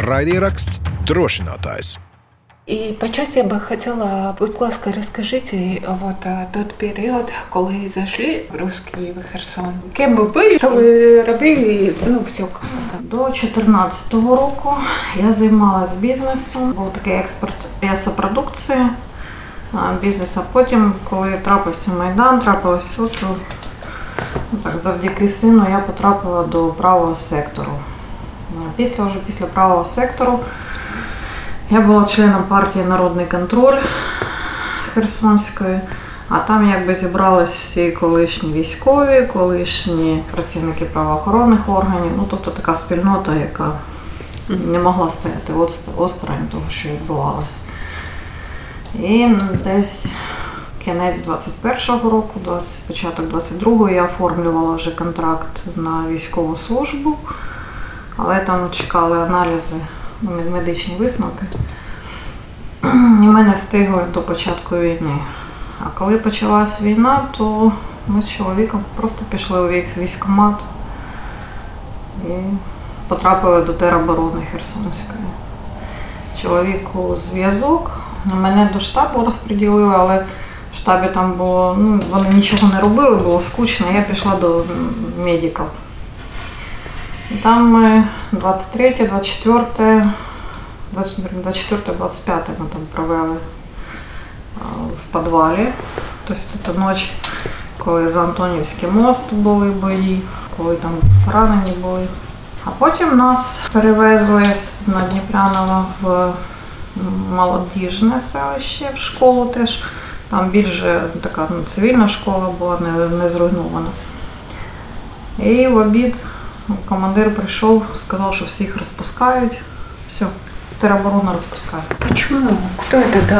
Raidieraksts Drošinātājs. И почать я бы хотела, будь ласка, расскажите вот тот период, коли зашли русские в Херсон. Кем ви були, що ви робили, все. До 2014 року я займалась бізнесом, був такий експорт м'ясопродукції, бізнес, а потім, коли трапився Майдан, трапилось так, завдяки сину я потрапила до правого сектору. Після правого сектору я була членом партії «Народний контроль» Херсонської, а там якби зібрались всі колишні військові, колишні працівники правоохоронних органів, тобто така спільнота, яка не могла стояти осторонь того, що відбувалося. І десь кінець 21-го року, початок 22-го я оформлювала вже контракт на військову службу, але там чекали аналізи, медичні висновки, і ми не встигли до початку війни. А коли почалась війна, то ми з чоловіком просто пішли у військкомат і потрапили до тероборони Херсонської. Чоловіку зв'язок, мене до штабу розподілили, але в штабі там було, вони нічого не робили, було скучно, я пішла до медиків. І там ми 23, 24, 25 ми там провели в підвалі. Тобто це ніч, коли за Антонівський мост були бої, коли там поранені були. А потім нас перевезли на Дніпрянова в молодіжне селище, в школу теж. Там більше така цивільна школа була, не зруйнована. І в обід командир прийшов, сказав, що всіх розпускають. Все, тероборона розпускається. Чому? Хто це дав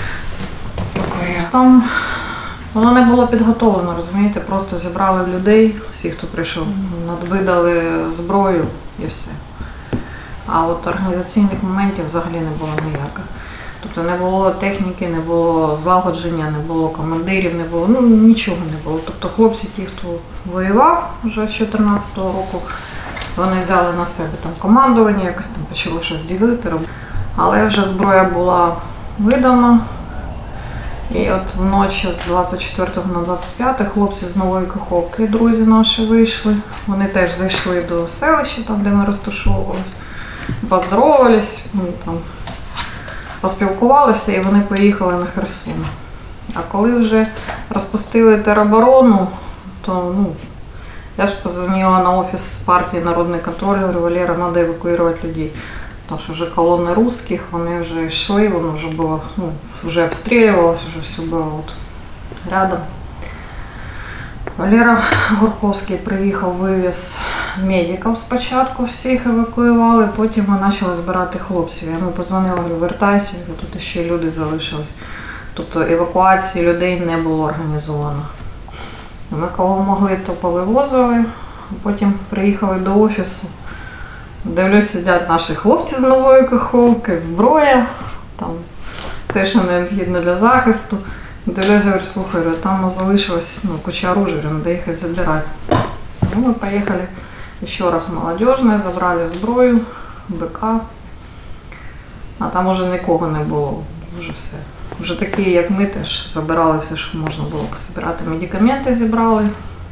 таке? Там воно не було підготовлено, розумієте, просто зібрали людей, всіх, хто прийшов, видали зброю і все. А от організаційних моментів взагалі не було ніяких. Тобто не було техніки, не було злагодження, не було командирів, не було, нічого не було. Тобто хлопці, ті, хто воював вже з 2014 року, вони взяли на себе там командування, якось там почали щось ділити. Але вже зброя була видана. І от вночі з 24 на 25 хлопці з Нової Каховки, друзі наші, вийшли. Вони теж зайшли до селища, там, де ми розташовувалися, поздоровались, там, поспілкувалися, і вони поїхали на Херсон. А коли вже розпустили тероборону, то я ж позвонила на офіс партії «Народний контроль», говорю: Валера, треба евакуювати людей. Тому що вже колони русських, вони вже йшли, воно вже було, вже обстрілювалося, вже все було рядом. Валера Гурковський приїхав, вивіз медиків спочатку, всіх евакуювали, потім ми почали збирати хлопців. Я йому позвонила, говорю: вертайся, тут ще люди залишились. Тобто евакуації людей не було організовано. Ми кого могли, то повивозили, потім приїхали до офісу. Дивлюсь, сидять наші хлопці з Нової Каховки, зброя, там все, що необхідно для захисту. Дивлюсь, говорю: слухай, там залишилось куча оружия, треба їхати забирати. Ми поїхали ще раз в молодіжне, забрали зброю, БК, а там вже нікого не було, вже все. Вже такі, як ми, теж забирали все, що можна було пособирати. Медикаменти зібрали,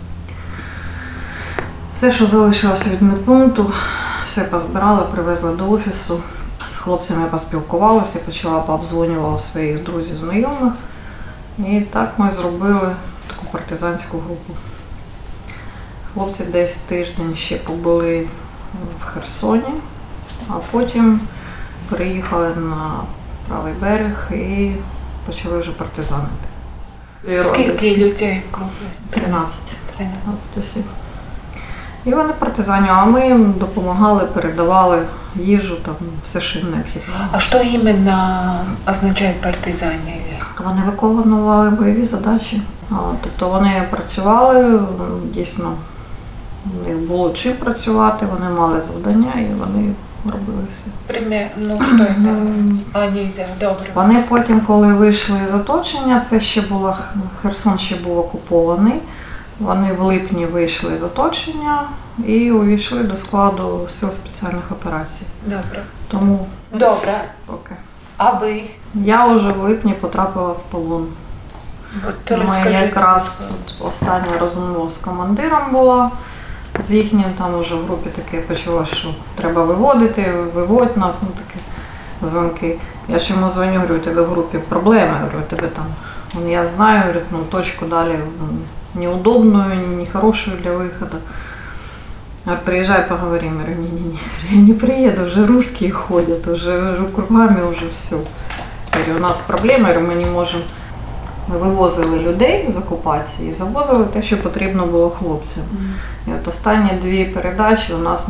все, що залишилося від медпункту, все позбирали, привезли до офісу. З хлопцями поспілкувалися, почала пообдзвонювати своїх друзів, знайомих. І так ми зробили таку партизанську групу. Хлопці десь тиждень ще побули в Херсоні, а потім переїхали на правий берег і почали вже партизанити. Скільки людей в групі? 13 осіб. І вони партизанили, а ми їм допомагали, передавали їжу, там, все, що їм необхідно. А що іменно означає партизані? Вони виконували бойові задачі. Тобто вони працювали, дійсно, у них було чим працювати, вони мали завдання і вони робили все. Примерно, що це? Добре. Вони потім, коли вийшли з оточення, це ще було, Херсон ще був окупований, Вони в липні вийшли з оточення і увійшли до складу Сил спеціальних операцій. Добре. Тому Добре. поки. А ви? Я вже в липні потрапила в полон. От Ми розкажіть. якраз остання розмова з командиром була. З їхнім там вже в групі таке почало, що треба виводити, виводь нас, ну такі дзвонки. Я ж йому дзвоню, говорю, у тебе в групі проблеми, говорю, у тебе там, я знаю, говорю, ну, точку дали неудобную, нехорошую для выхода. Говорю, приезжай, поговорим. Я говорю, не-не-не, я не приеду, уже русские ходят, уже кругами уже все. Я говорю, у нас проблема, я говорю, ми не можемо. Ми вивозили людей з окупації, завозили те, що потрібно було хлопцям. І от останні 2 передачі у нас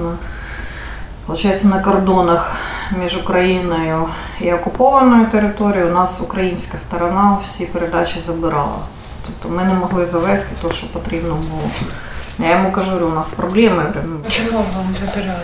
на кордонах між Україною і окупованою територією у нас українська сторона всі передачі забирала. Тобто ми не могли завезти те, що потрібно було. Я йому кажу, у нас проблеми. Чому вам забирали?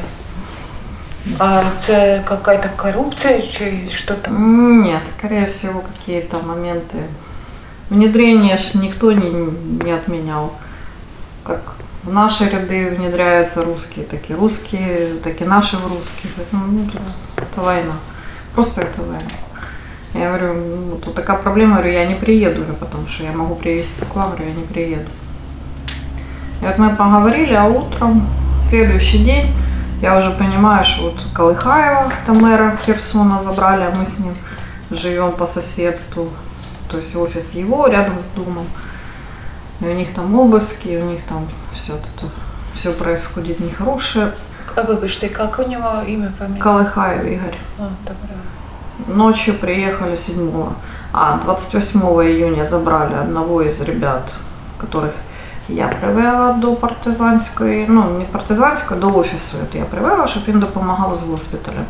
А це какая-то коррупция чи що там? Нет, скорее всего, какие-то моменты. Внедрение ж никто не отменял. Как в наши ряды внедряются русские, так и наши в русских. Ну, тут это война. Просто это война. Я говорю, ну, тут такая проблема, говорю, я не приеду, потому что я могу привезти к вам, говорю, я не приеду. И вот мы поговорили, а утром, следующий день, я уже понимаю, что вот Колыхаева, там мэра Херсона забрали, а мы с ним живем по соседству. То есть офис его рядом с домом. И у них там обыски, у них там все происходит нехорошее. А вибачте, как у него имя, фамилия? Колыхаев Игорь. А, добре. Ночью приехали 28 июня забрали одного из ребят, которых я привела до партизанської, ну не партизанської, до офісу я привела, щоб він допомагав з госпіталем.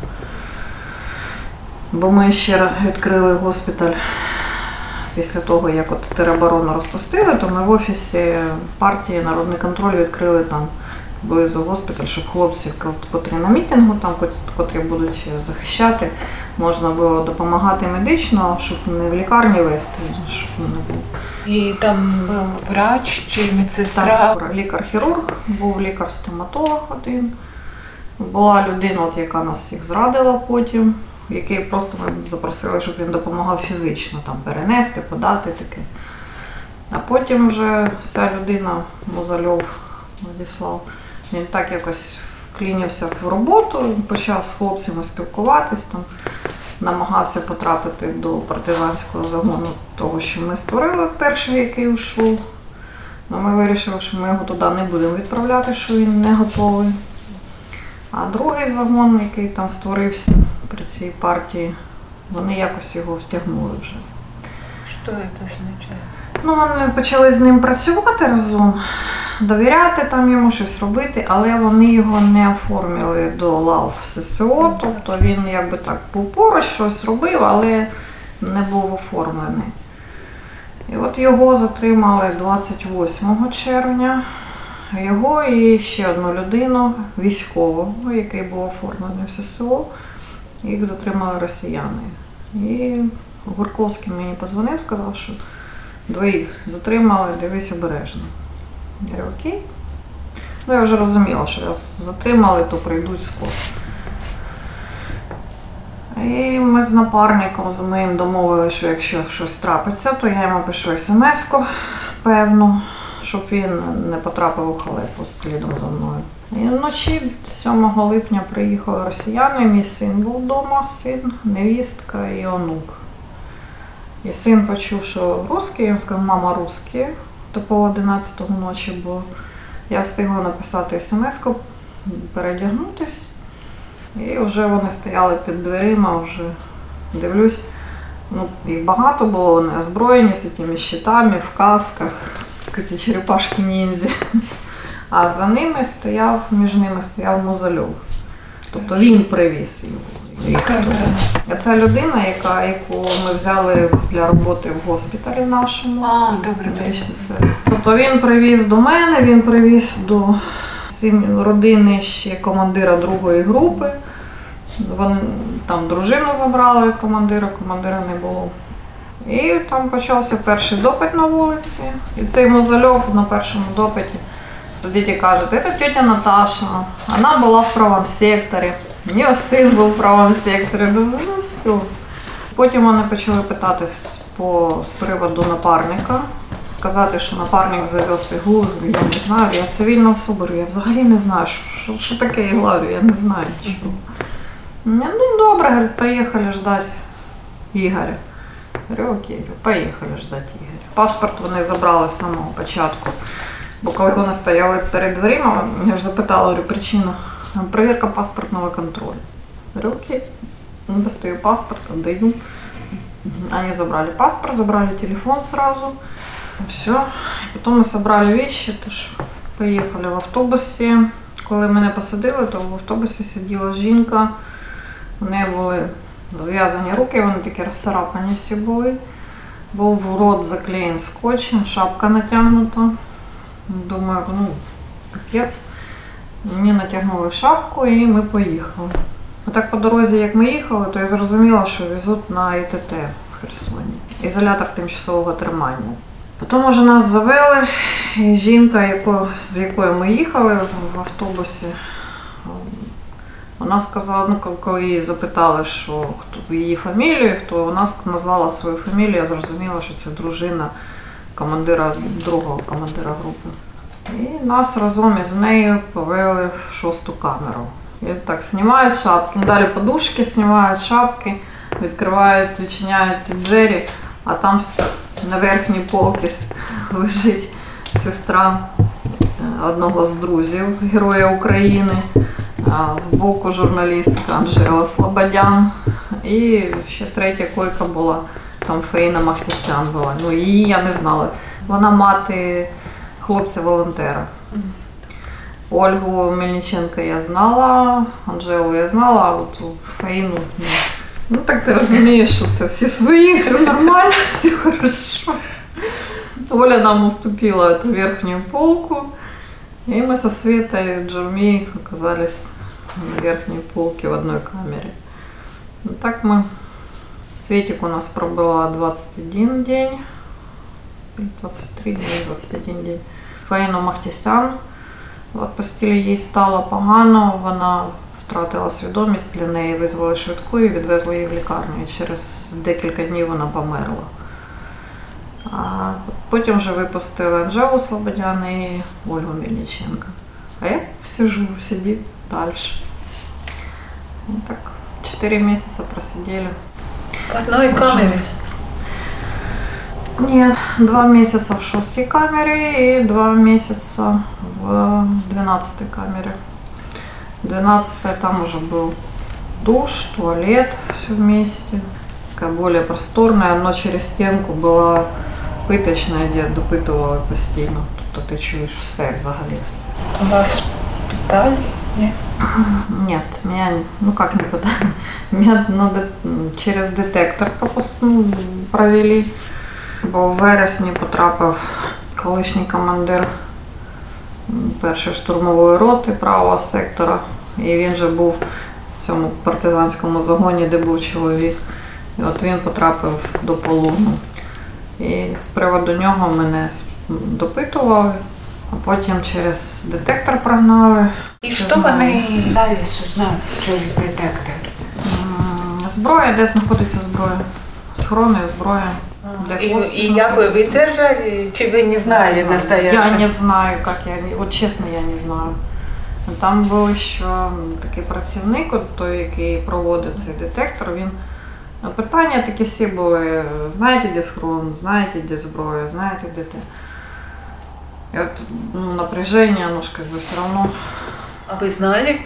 Бо ми ще відкрили госпіталь після того, як от тероборону розпустили, то ми в офісі партії «Народний контроль» відкрили там близу госпіталь, щоб хлопці, котрі на мітингу, там, котрі будуть захищати, можна було допомагати медично, щоб не в лікарні вести, щоб не було. І там був врач чи медсестра? Так, лікар-хірург, був лікар-стоматолог один. Була людина, от, яка нас всіх зрадила потім, який просто ми запросили, щоб він допомагав фізично там, перенести, подати таке. А потім вже вся людина, Музальов Владислав, він так якось вклінився в роботу, почав з хлопцями спілкуватись, там, намагався потрапити до партизанського загону того, що ми створили, перший, який ушов. Но ми вирішили, що ми його туди не будемо відправляти, що він не готовий. А другий загон, який там створився при цій партії, вони якось його втягнули вже. Що це означає? Ну, вони почали з ним працювати разом, довіряти там йому щось робити, але вони його не оформили до лав ССО, тобто він якби так був поруч, щось робив, але не був оформлений. І от його затримали 28 червня, його і ще одну людину, військового, який був оформлений в ССО, їх затримали росіяни. І Гурковський мені подзвонив, сказав, що двоїх затримали, дивись обережно. Я говорю, окей. Ну, я вже розуміла, що раз затримали, то прийдуть скоро. І ми з напарником, з моїм домовилися, що якщо щось трапиться, то я йому пишу смс-ку певну, щоб він не потрапив у халепу слідом за мною. І вночі 7 липня приїхали росіяни, мій син був вдома, син, невістка і онук. І син почув, що русський, він сказав, мама русські, то по 11 ночі було. Я встигла написати смс-ку, передягнутись, і вже вони стояли під дверима, вже дивлюсь, ну, їх багато було, вони озброєні з цими щитами, в касках, такі черепашки-ніндзя. А за ними стояв, між ними стояв Музальов. Тобто він привіз їх. Це людина, яку ми взяли для роботи в госпіталі нашому. А, добре. Тобто він привіз до мене, він привіз до родини ще командира другої групи. Вони там дружину забрали командира не було. І там почався перший допит на вулиці. І цей Мозольов на першому допиті сидить і каже, це тетя Наташа, вона була в правому секторі, у неї син був в правому секторі. Думаю, ну все. Потім вони почали питатись з приводу напарника. Казати, що напарник завез іглу, я не знаю, я цивільна особа, я взагалі не знаю, що таке ігла, я не знаю нічого. Ну добре, говорить, поїхали ждати Ігоря. Говорю, окей, поїхали ждати Ігоря. Паспорт вони забрали з самого початку, бо коли вони стояли перед дверима, я ж запитала, говорю, причина, перевірка паспортного контролю. Говорю, окей, достаю паспорт, отдаю. Они забрали паспорт, забрали телефон сразу. Все. Потім ми зібрали речі, поїхали в автобусі. Коли мене посадили, то в автобусі сиділа жінка. У неї були зв'язані руки, вони такі розцарапані всі були. Був рот заклеєн скотчем, шапка натягнута. Думаю, ну, капець. Мені натягнули шапку і ми поїхали. Так по дорозі, як ми їхали, то я зрозуміла, що везуть на ІТТ в Херсоні. Ізолятор тимчасового тримання. Потім вже нас завели, і жінка, з якою ми їхали в автобусі, вона сказала, ну, коли її запитали, що хто її фамілію, хто вона назвала свою фамілію, я зрозуміла, що це дружина другого командира групи. І нас разом із нею повели в 6-ту камеру. І так, знімають шапки, далі подушки, знімають шапки, відчиняються двері, а там на верхній полці лежить сестра одного з друзів, Героя України, збоку журналістка Анжела Слободян, і ще третя койка була, там Фаїна Махтісян була, ну її я не знала, вона мати хлопця-волонтера. Ольгу Мельниченко я знала, Анжелу я знала, а от Фаїну ні. Ну так ти розумієш, що це всі свої, все нормально, все хорошо. Оля нам уступила эту верхнюю полку, и мы со Светой и Джурми оказались на верхней полке в одной камере. Ну, так мы... Светик у нас пробыла 21 день, 23 дня, 21 день. Фаїну Махтісян відпустили, їй стало погано, вона втратила свідомість, для неї визвали швидку і відвезли її в лікарню. І через декілька днів вона померла. А потім вже випустили Анжелу Слободян і Ольгу Мельниченко. А я сидів далі. Вот так, 4 месяца просидели. В одной камере? Нет, 2 месяца в 6-й камере и 2 месяца в 12-й камере. 12-я там уже был душ, туалет, все вместе. Такая более просторная, но через стенку была пыточная, где допитували постійно. Тобто ти чуєш все, взагалі все. Вас пытали? Нет? Нет, меня, ну как не пытали, меня через детектор провели. Бо в вересні потрапив колишній командир першої штурмової роти правого сектора. І він же був в цьому партизанському загоні, де був чоловік. І от він потрапив до полону. І з приводу нього мене допитували, а потім через детектор прогнали. І що вони далі узнали через детектор? Зброя, де знаходиться зброя. Схорони, зброя. И як ви держали, чи ви не знали настоящего? Я не знаю, как вот чесно, я не знаю. Там був ще такий працівник, той, який проводив цей детектор, він... Питання такі всі були, знаєте, де схрон, знаєте, де зброя, знаєте, де те. И вот напряжение, оно же как бы все равно... А вы знали?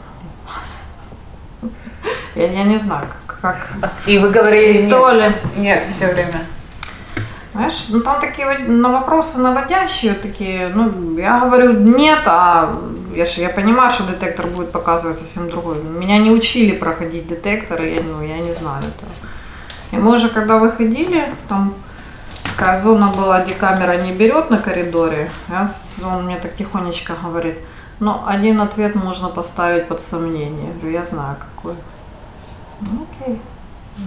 Я не знаю, как... И вы говорили нет? То ли... Нет, все время. Знаешь, ну там такие на вопросы наводящие такие, ну я говорю нет, а я понимаю, что детектор будет показывать совсем другой. Меня не учили проходить детекторы, я не знаю этого. И мы уже когда выходили, там такая зона была, где камера не берет на коридоре, он мне так тихонечко говорит, но один ответ можно поставить под сомнение. Я говорю, я знаю какой. Ну, окей.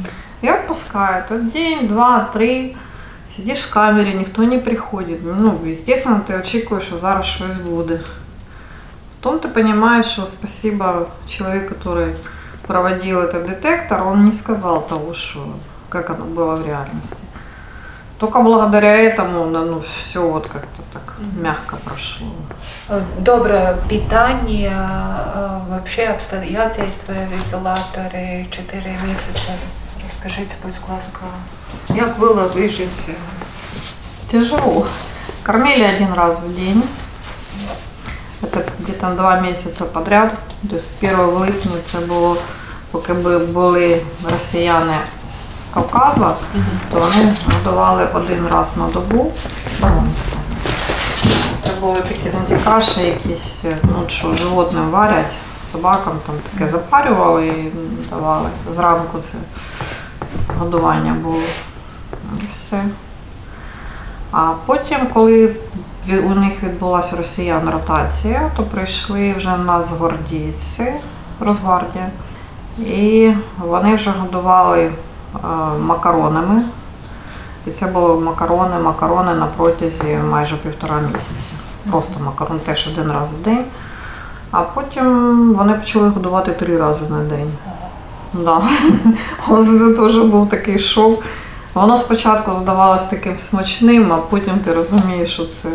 И отпускают. День, два, три. Сидишь в камере, никто не приходит. Ну, естественно, ты очікуєш, що зараз щось буде. Потом ты понимаешь, что спасибо человеку, который проводил этот детектор, он не сказал того, что, как оно было в реальности. Только благодаря этому ну, все вот как-то так мягко прошло. Добре, питання, вообще обстоятельства в ізоляторі 4 місяці. Розкажіть, будь ласка, як було вижити? Тяжело. Кормили 1 раз в день. Это где-то 2 месяца подряд. То есть перше в липні це було, поки були росіяни з Кавказу, то вони годували 1 раз на добу баранця. Це були такі каші якісь, ну що животним варять, собакам там таке запарювали і давали. Зранку це годування було. І все. А потім, коли у них відбулася росіян ротація, то прийшли вже нацгвардійці, Росгвардія, і вони вже годували макаронами. І це були макарони на протязі майже 1,5 місяці. Просто макарон теж 1 раз в день. А потім вони почали годувати 3 рази на день. Да. Це теж був такий шок. Воно спочатку здавалось таким смачним, а потім ти розумієш, що це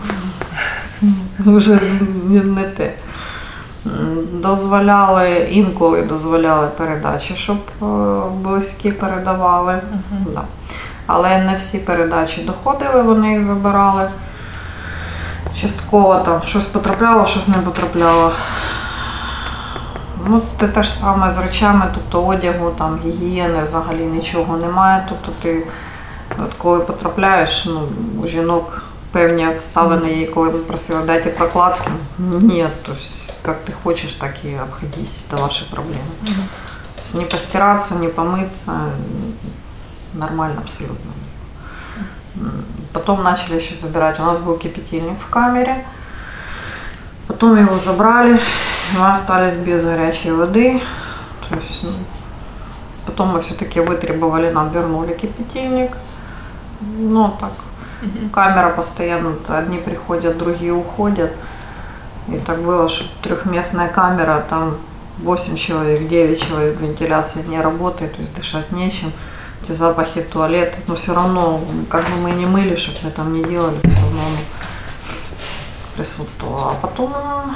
вже не те. Інколи дозволяли передачі, щоб близькі передавали. Да. Але не всі передачі доходили, вони їх забирали. Частково там щось потрапляло, щось не потрапляло. Ну, те ж саме з речами, тобто одягу, там, гігієни взагалі нічого немає. Тобто ти, от коли потрапляєш, ну, у жінок певні обставини є, коли ми просили дайте прокладки. Ні, тобто, як ти хочеш, так і обходись, це ваші проблеми. Тобто, не постиратися, не помитися, нормально абсолютно. Потом начали еще забирать. У нас был кипятильник в камере. Потом его забрали. Мы остались без горячей воды. То есть, потом мы все-таки вытребовали, нам вернули кипятильник. Ну так. Камера постоянно, одни приходят, другие уходят. И так было, что 3-местная камера, там 8 человек, 9 человек, вентиляция не работает, то есть дышать нечем. Эти запахи туалета, но все равно, как бы мы не мыли, чтобы мы там не делали, все равно присутствовало. А потом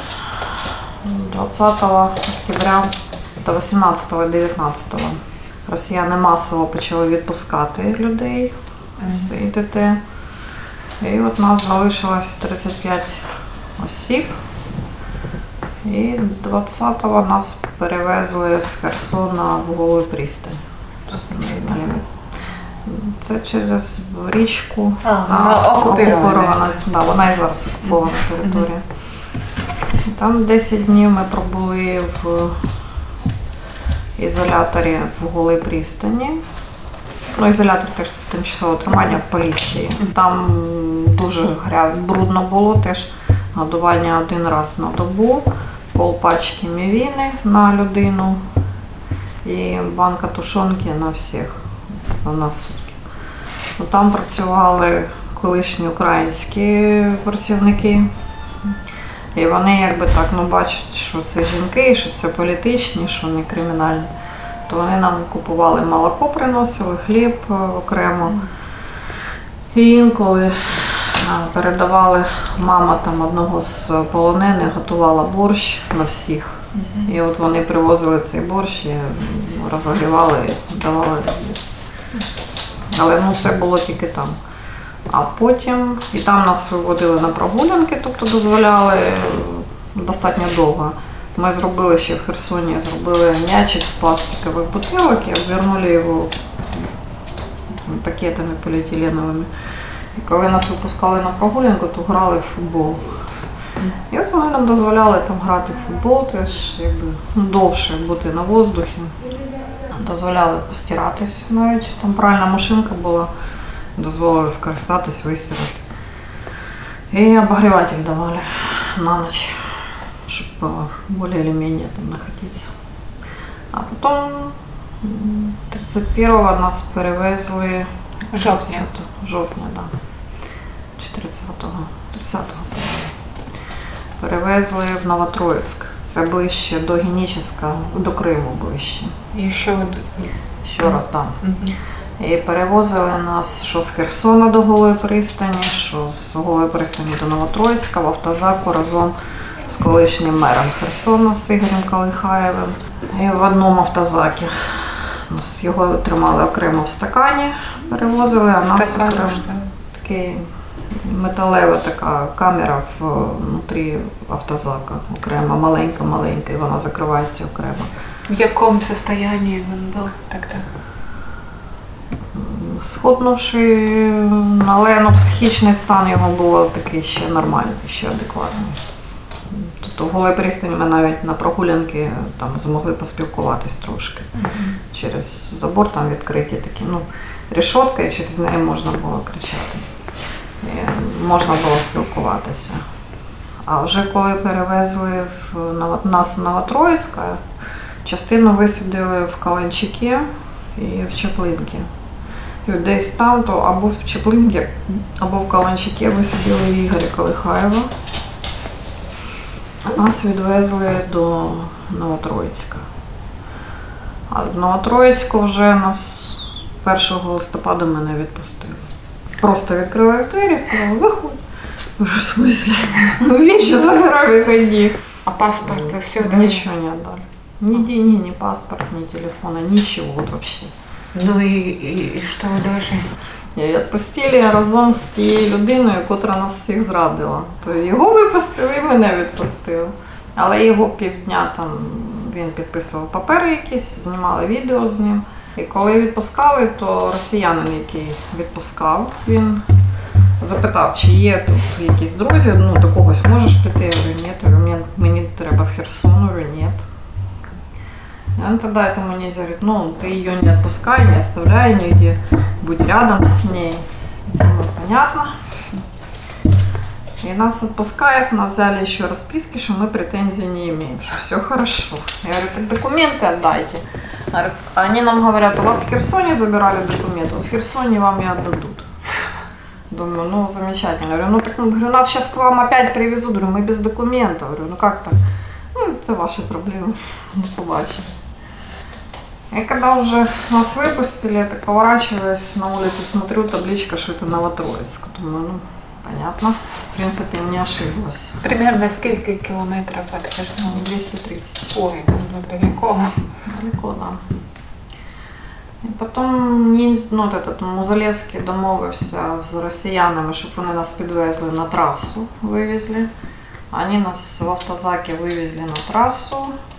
20 октября, это 18-19, росіяни масово почали відпускати людей з ІТТ. І от нас залишилось 35 осіб. І 20-го нас перевезли з Херсона в Голу пристань. Це через річку. Окупована. Да, вона і зараз окупована територія. Там 10 днів ми пробули в ізоляторі в Голій пристані. Ну, ізолятор теж тимчасове тримання в поліції. Там дуже брудно було, теж годування 1 раз на добу, полпачки мівіни на людину і банка тушонки на всіх, на сутки. Там працювали колишні українські працівники. І вони якби так, бачать, що це жінки, що це політичні, що не кримінальні. То вони нам купували молоко, приносили, хліб окремо. І інколи передавали, мама там одного з полонених готувала борщ на всіх. І от вони привозили цей борщ, і розогрівали і давали їсти. Але це було тільки там. А потім, і там нас виводили на прогулянки, тобто дозволяли достатньо довго. Ми зробили ще в Херсоні, зробили м'ячик з пластикових бутилок і обвернули його пакетами поліетиленовими. І коли нас випускали на прогулянку, то грали в футбол. І от вони нам дозволяли там грати в футбол, теж якби довше бути на воздухі. Дозволяли постиратись навіть, там пральна машинка була, дозволили скористатись, вистирати. І обогріватель давали на ніч, щоб більш-менш там знаходитися. А потім 31-го нас перевезли Жовтня. Жовтня, да. 30-го. Перевезли в Новотроїцьк. Це ближче до Геніческа, до Криму ближче. І що? Ще раз, так. І перевозили нас що з Херсона до Голої пристані, що з Голої пристані до Новотроїцька в автозаку разом з колишнім мером Херсона, з Ігорем Калихаєвим. І в одному автозакі. Нас його тримали окремо в стакані, перевозили, а нас окремо такий металева така камера внутрі автозака, окремо, маленька, і вона закривається окремо. В якому стані він був тоді? Схуднувши, але психічний стан його був такий ще нормальний, ще адекватний. Тобто в Голій пристані ми навіть на прогулянки там змогли поспілкуватись трошки. Через забор там відкриті такі, решетка, і через неї можна було кричати. І можна було спілкуватися. А вже коли перевезли нас в Новотроїцьк, частину висадили в Каланчаки і в Чаплинки. І десь там, то або в Чаплинки, або в Каланчаки висадили Ігоря Калихаєва. Нас відвезли до Новотроїцька. А в Новотроїцьку вже нас 1 листопада мене відпустили. Просто відкрили двері і сказали, виходь. В смысле? Вещи забирай, выходи. А паспорт и все, да? Ничего не отдали. Ни деньги, ни паспорт, ни телефона, ничего вот вообще. Ну і що далі? І відпустили разом з тією людиною, яка нас всіх зрадила. То його випустили і мене відпустили. Але його півдня там він підписував папери якісь, знімали відео з ним. І коли відпускали, то росіянин, який відпускав, він запитав, чи є тут якісь друзі, до когось можеш піти? Я говорю, ні. Я говорю, мені треба в Херсон. Я говорю, ні. И он тогда этому не говорит, ты ее не отпускай, не оставляй нигде, будь рядом с ней. Думаю, понятно. И нас отпускают, нас взяли еще расписки, что мы претензий не имеем, что все хорошо. Я говорю, так документы отдайте. Они нам говорят, у вас в Херсоне забирали документы, в Херсоне вам и отдадут. Думаю, замечательно. Я говорю, нас сейчас к вам опять привезут. Говорю, мы без документов. Говорю, как так? Это ваши проблемы. Не побачим. И когда уже нас выпустили, я так поворачиваюсь на улице, смотрю табличка, что это Новотроицк. Думаю, понятно. В принципе, не ошиблась. Примерно сколько километров от Херсона? 230. Ой, далеко. Далеко, да. І потім этот Музалевський домовився з росіянами, щоб вони нас підвезли на трасу, вивезли. Они нас в автозаке вывезли на трассу.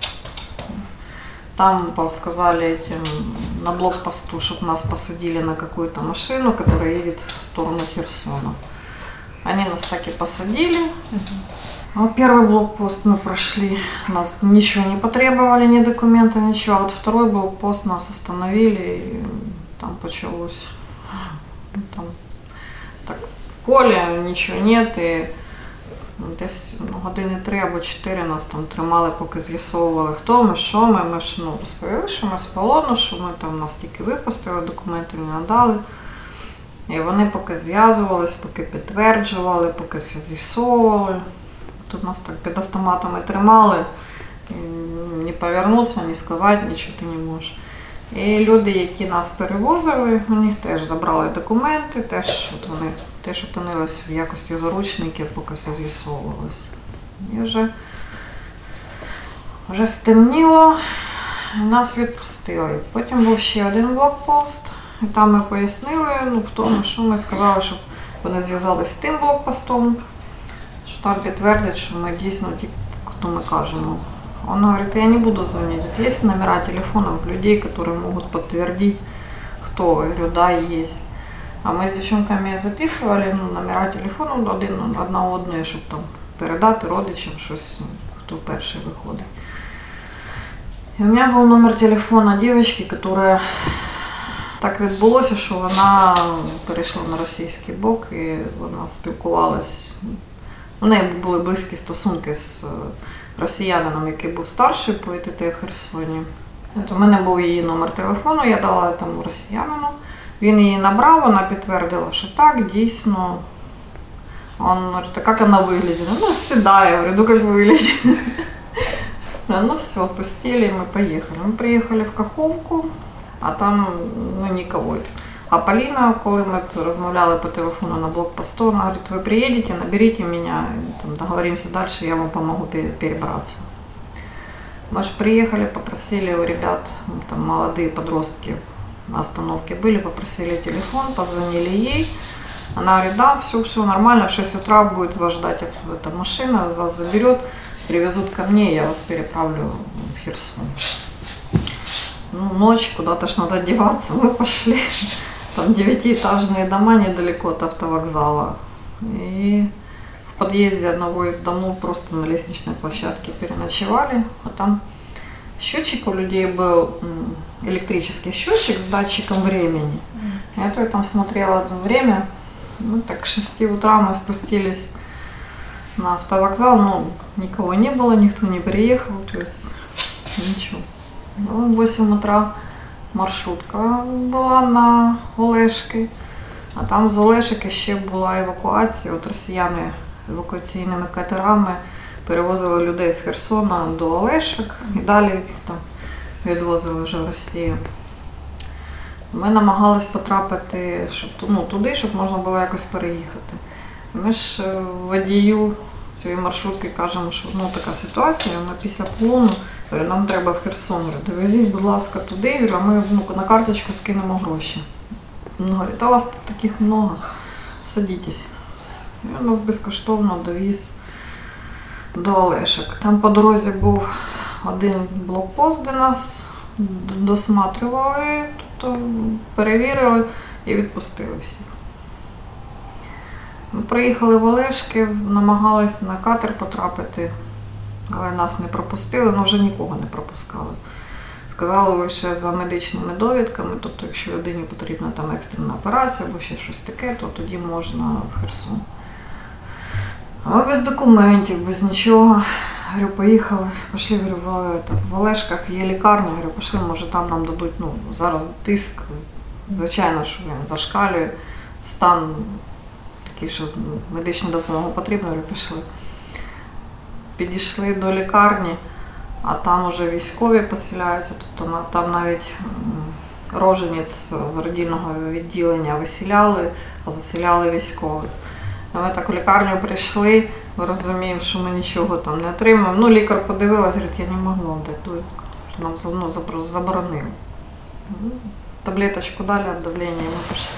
Там сказали этим на блокпосту, чтобы нас посадили на какую-то машину, которая едет в сторону Херсона. Они нас так и посадили. Первый блокпост мы прошли, нас ничего не потребовали, ни документов, ничего. А вот второй блокпост нас остановили, и там почалось. Там так, в поле ничего нет, и десь години 3 або 4 нас там тримали, поки з'ясовували, хто ми, що ми. Ми ж розповіли, що ми з полону, що ми там нас тільки випустили, документів не надали. І вони поки зв'язувались, поки підтверджували, поки все з'ясовували. Тут нас так під автоматами тримали, не повернутися, не сказати, нічого ти не можеш. І люди, які нас перевозили, у них теж забрали документи, теж вони теж опинились в якості заручників, поки все з'ясовувалось. І вже стемніло, нас відпустили. Потім був ще один блокпост, і там ми пояснили, хто ми, що ми сказали, щоб вони зв'язалися з тим блокпостом, що там підтвердять, що ми дійсно ті, хто ми кажемо. Он говорит, я не буду звонить. Вот есть номера телефонов людей, которые могут подтвердить, кто вы. Я говорю, да, есть. А ми з дівчинками записували номера телефону одна одної, щоб там передати родичам щось, хто перший виходить. І у мене був номер телефона дівчинки, яка так відбулося, що вона перейшла на російський бок і вона спілкувалась. У неї були близькі стосунки з росіянином, який був старший по ІТТ в Херсоні. От у мене був її номер телефону, я дала тому росіянину. Він її набрав, вона підтвердила, що так, дійсно. Он говорит, а как она выглядит? Ну, седая. Я говорю, ну как выглядит? Ну все, отпустили, и мы поехали. Мы приехали в Каховку, а там ну, никого. А Поліна, коли ми розмовляли по телефону на блокпосту, вона говорить, ви приїдете, наберите меня, там, договоримся дальше, я вам помогу перебраться. Мы же приехали, попросили у ребят, там молодые подростки на остановке были, попросили телефон, позвонили ей. Она говорит, да, все нормально, в 6 утра будет вас ждать эта машина, вас заберет, привезут ко мне, я вас переправлю в Херсон. Ну, ночь, куда-то ж надо деваться, мы пошли. Там 9-этажные дома недалеко от автовокзала. И в подъезде одного из домов просто на лестничной площадке переночевали. А там счетчик у людей был, электрический счетчик с датчиком времени. Я там смотрела это время. Ну, так к 6 утра мы спустились на автовокзал, но никого не было, никто не приехал, то есть ничего. Ну, в 8 утра маршрутка була на Олешки, а там з Олешки ще була евакуація. От росіяни евакуаційними катерами перевозили людей з Херсона до Олешок і далі їх там відвозили вже в Росію. Ми намагались потрапити туди, щоб можна було якось переїхати. Ми ж водію цієї маршрутки кажемо, що така ситуація, ми після полону, нам треба в Херсон. Довезіть, будь ласка, туди, а ми на карточку скинемо гроші. Він говорить, а у вас тут таких много, садитесь. І він нас безкоштовно довіз до Олешок. Там по дорозі був один блокпост, де нас досматривали, тобто перевірили і відпустили всіх. Ми приїхали в Олешки, намагались на катер потрапити, але нас не пропустили, але вже нікого не пропускали. Сказали лише за медичними довідками, тобто якщо людині потрібна там екстрена операція або ще щось таке, то тоді можна в Херсон. А ми без документів, без нічого. Говорю, поїхали, пішли, говорю, в Олешках є лікарня, говорю, пішли, може там нам дадуть, зараз тиск, звичайно, що він зашкалює, стан такий, що медичну допомогу потрібно, говорю, пішли. Підійшли до лікарні, а там вже військові поселяються, тобто там навіть рожениць з родильного відділення виселяли, а заселяли військових. Ми так в лікарню прийшли, ми розуміємо, що ми нічого там не отримаємо. Лікар подивилась, говорить, я не можу вам дати довідку. Нам заборонили. Таблеточку дали від давлення, і ми пішли.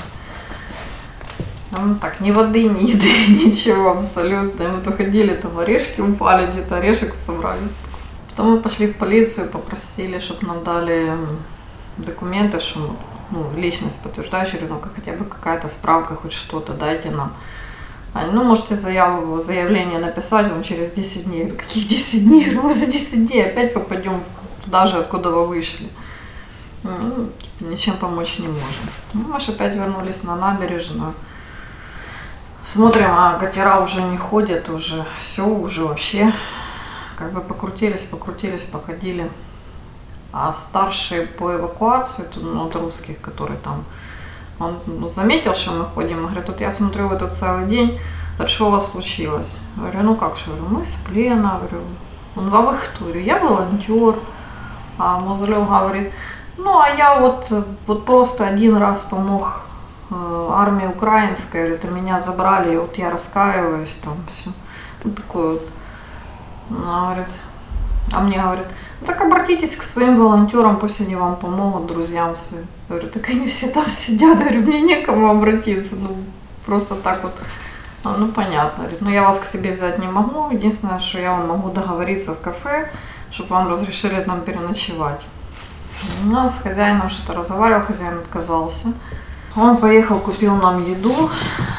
Нам так, ни воды, ни еды, ничего абсолютно. Мы то ходили, там орешки упали, где-то орешек собрали. Потом мы пошли в полицию, попросили, чтобы нам дали документы, что личность подтверждающая, хотя бы какая-то справка, хоть что-то дайте нам. Можете заявление написать вам через 10 дней. Я говорю, каких 10 дней? Я говорю, мы за 10 дней опять попадем туда же, откуда вы вышли. Ничем помочь не можем. Мы же опять вернулись на набережную. Смотрим, а катера уже не ходят, уже все, уже вообще покрутились, походили. А старший по эвакуации, от русских, который там, он заметил, что мы ходим, говорит, тут я смотрю этот целый день, говорит, что у вас случилось? Говорю, как что? Мы с плена, говорю, он в Авахтуре, я волонтер. А Мозолев говорит, а я вот просто один раз помог армии украинской, говорит, меня забрали, и вот я раскаиваюсь, там все. Такой Она говорит, а мне говорит, так обратитесь к своим волонтерам, пусть они вам помогут, друзьям своим. Я говорю, так они все там сидят, говорю, мне некому обратиться, просто так вот. Понятно, говорит, я вас к себе взять не могу, единственное, что я вам могу договориться в кафе, чтобы вам разрешили там переночевать. С хозяином что-то разговаривал, хозяин отказался. Он поехал, купил нам еду,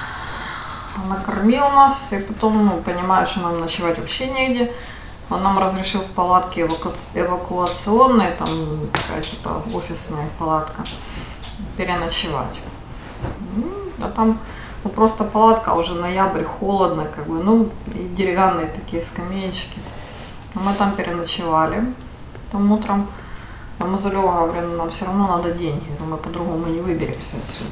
накормил нас, и потом, понимая, что нам ночевать вообще негде, он нам разрешил в палатке эвакуационной, там такая типа офисная палатка, переночевать. А там просто палатка, уже ноябрь, холодно, и деревянные такие скамеечки. Мы там переночевали. Там утром А Мозылева говорит, нам все равно надо деньги, мы по-другому не выберемся отсюда.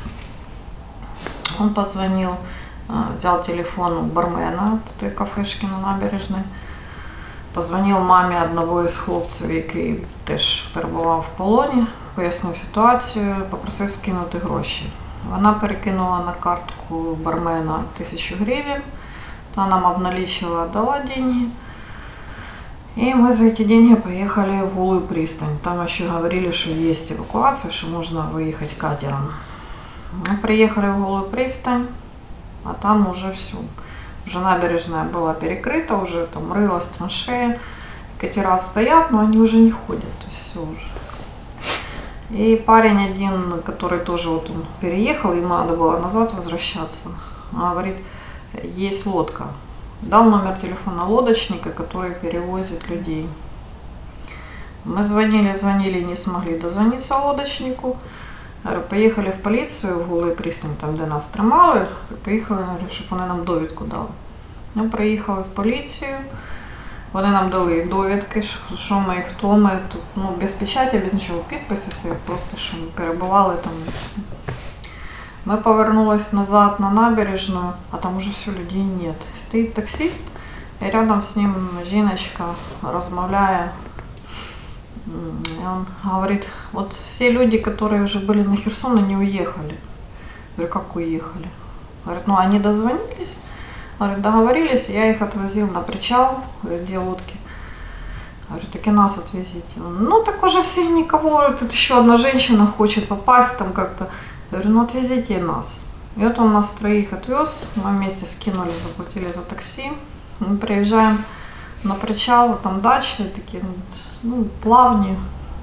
Он позвонил, взял телефон у бармена той кафешки на набережной, позвонив мамі одного із хлопців, який теж перебував в полоні, пояснив ситуацію, попросив скинути гроші. Вона перекинула на картку бармена 1000 гривень, та нам обналичила, дала деньги. И мы за эти деньги поехали в Голую пристань. Там еще говорили, что есть эвакуация, что можно выехать катером. Мы приехали в Голую пристань, а там уже все. Уже набережная была перекрыта, уже там рылась траншея. Катера стоят, но они уже не ходят. То есть все уже. И парень один, который тоже вот он переехал, ему надо было назад возвращаться, говорит, есть лодка. Дал номер телефона лодочника, который перевозит людей. Мы звонили, не смогли дозвониться лодочнику. Поїхали в поліцію в Голую пристань, там де нас тримали, поїхали, щоб вони нам довідку дали. Ми приїхали в поліцію, вони нам дали довідки, що ми, хто ми, тут, без печаті, без нічого, підписи, все, просто що ми перебували там. Мы повернулись назад на набережную, а там уже все, людей нет. Стоит таксист, и рядом с ним жіночка, размовляя. И он говорит, вот все люди, которые уже были на Херсон, они уехали. Я говорю, как уехали? Говорит, они дозвонились, говорит, договорились, я их отвозил на причал, говорит, где лодки. Говорю, так и нас отвезите. Он, так уже все никого, тут еще одна женщина хочет попасть там как-то. Я говорю, отвезите нас. И вот он нас 3 отвез, мы вместе скинули, заплатили за такси. Мы приезжаем на причал, там дачи такие, плавни.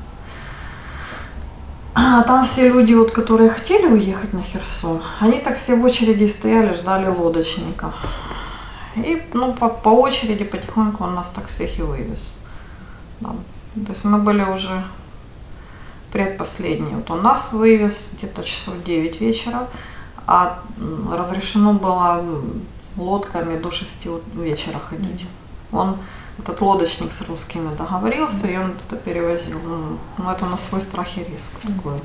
А там все люди, вот, которые хотели уехать на Херсон, они так все в очереди стояли, ждали лодочника. И по очереди потихоньку он нас так всех и вывез. Да. То есть мы были уже предпоследний. Вот он нас вывез где-то часов 9 вечера, а разрешено было лодками до 6 вечера ходить. Он, этот лодочник с русскими договорился, и он это перевозил. Это на свой страх и риск такой.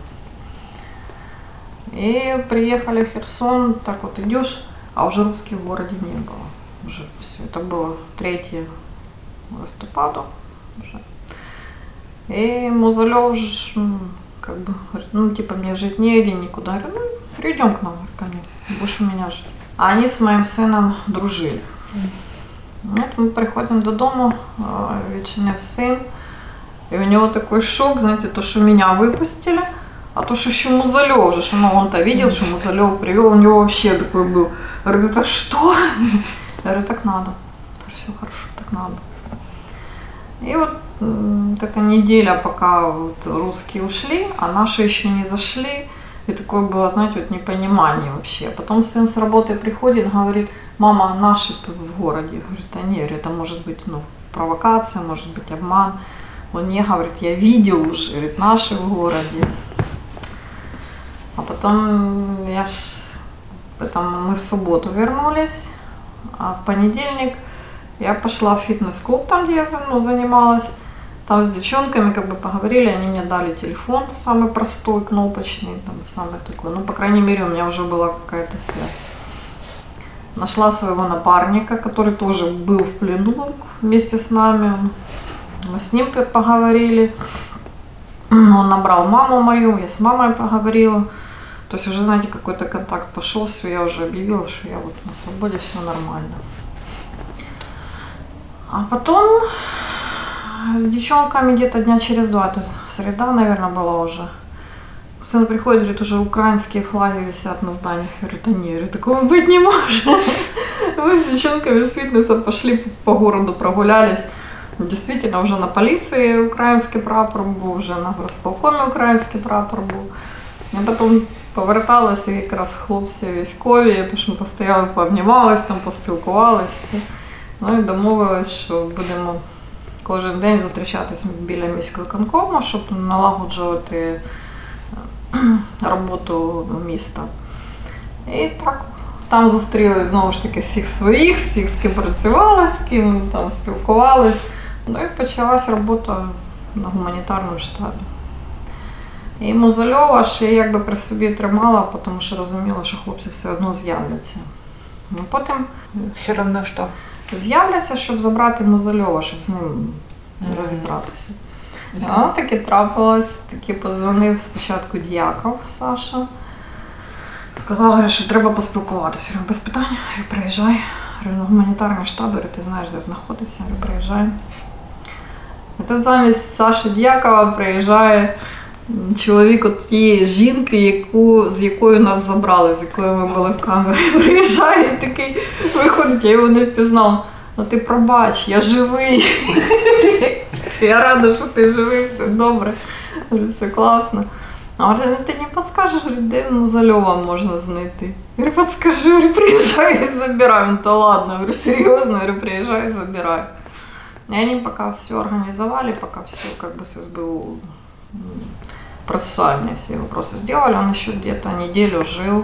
И приехали в Херсон, так вот идешь, а уже русских в городе не было. Уже все. Это было 3 листопада уже. И Мозылев как бы говорит, мне жить негде, никуда. Я говорю, придем к нам, ко мне, будешь у меня жить. А они с моим сыном дружили. Вот мы приходим до дому, відчинив сын, и у него такой шок, знаете, то, что меня выпустили, а то, что еще Мозылев же, что он-то видел, что Мозылев привел, у него вообще такой был. Я говорю, это что? Я говорю, так надо. Я говорю, все хорошо, так надо. И вот эта неделя, пока вот русские ушли, а наши еще не зашли, и такое было, знаете, вот непонимание вообще. Потом сын с работы приходит, говорит, мама, наши в городе. Говорит, да нет, это может быть провокация, может быть обман. Он не, говорит, я видел уже, говорит, наши в городе. А потом мы в субботу вернулись, а в понедельник я пошла в фитнес-клуб, там, где я занималась. Там с девчонками как бы поговорили, они мне дали телефон, самый простой, кнопочный, там, самый такой. По крайней мере, у меня уже была какая-то связь. Нашла своего напарника, который тоже был в плену вместе с нами. Мы с ним поговорили. Он набрал маму мою, я с мамой поговорила. То есть уже, знаете, какой-то контакт пошел, все, я уже объявила, что я вот на свободе, все нормально. А потом с девчонками где-то дня через 2, это среда, наверное, была уже. Сын приходит, говорит, уже украинские флаги висят на зданиях. Я говорю, да нет, такого быть не может. Мы с девчонками с фитнеса пошли по городу, прогулялись. Действительно, уже на полиции украинский прапор был, уже на горосполкомі український прапор був. Я потім поверталася, і якраз хлопці військові, тож ми постояли, пообнімались, там поспілкувалися. І домовились, що будемо кожен день зустрічатись біля міськвиконкому, щоб налагоджувати роботу міста. І так, там зустріли знову ж таки всіх своїх, всіх, з ким працювали, з ким там спілкувались. І почалась робота на гуманітарному штабі. І Мозольова ще якби при собі тримала, тому що розуміла, що хлопці все одно з'являться. Потім Все одно що? з'являться, щоб забрати Мозольова, щоб з ним розібратися. Воно таки трапилось, таки позвонив спочатку Дьяков Саша. Сказав, що треба поспілкуватися. Я говорю, без питань, я приїжджай. Я говорю, на гуманітарний штаб, ти знаєш, де знаходиться, я говорю, приїжджай. І тут замість Саші Дьякова приїжджає чоловік от тієї жінки, з якою нас забрали, з якою ми були в камері. Приїжджає і такий виходить, я його не впізнав. Ну ти пробач, я живий. Я рада, що ти живий, все добре, все класно. А говорю, ти не підскажеш, де Мозольова можна знайти? Я говорю, підскажи, говорю, приїжджай і забирай. Він, то ладно, я говорю, серйозно, я говорю, приїжджай і забирай. И они пока все организовали, пока все как бы с СБУ процессуальные все вопросы сделали, он еще где-то неделю жил,